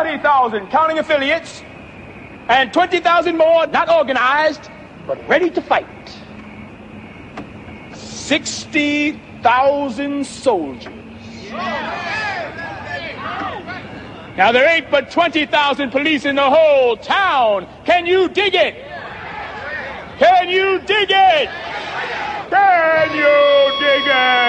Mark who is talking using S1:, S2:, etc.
S1: 40,000 counting affiliates, and 20,000 more not organized, but ready to fight. 60,000 soldiers. Now, there ain't but 20,000 police in the whole town. Can you dig it? Can you dig it? Can you dig it?